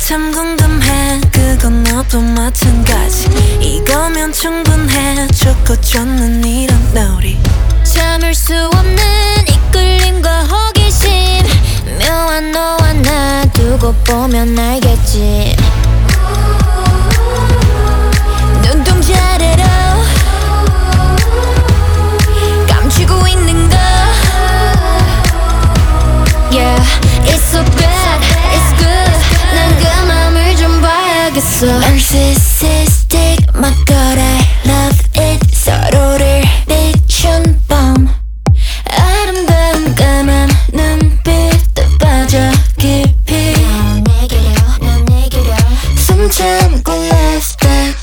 참 궁금해. 그건 너도 마찬가지. 이거면 충분해. 좋고 좋는 이런 놀이. 참을 수 없는 이끌림과 호기심. 묘한 너와 나 두고 보면 알겠지. 눈동자래로 감추고 있는 거. Yeah, it's so bad, it's good. 난 그 맘을 좀 봐야겠어. Narcissistic, my god, I love it. 서로를 비춘 밤. 아름다운 까만 눈빛에 빠져 깊이. 넌 내게려 숨 참고 last step.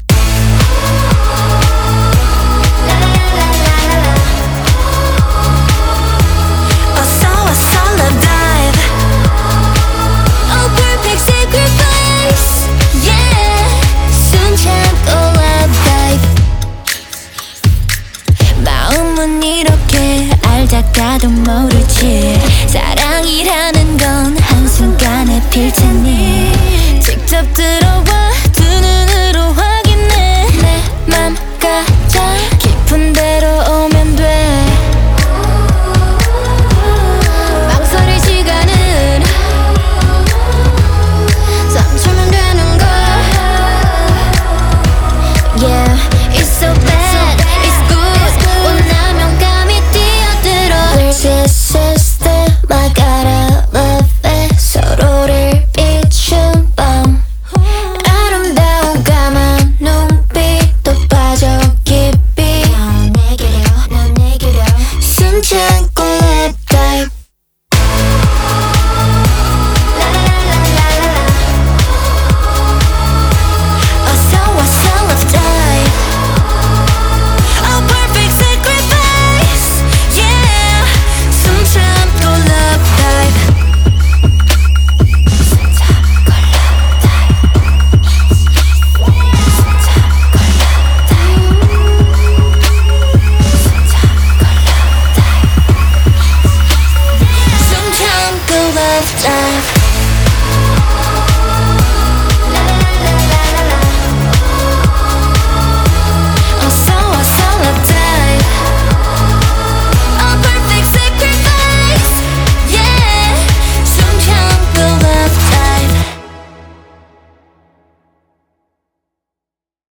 이렇게 알다가도 모르지. 사랑이라는 건 한순간에 필 테니 직접 들어와.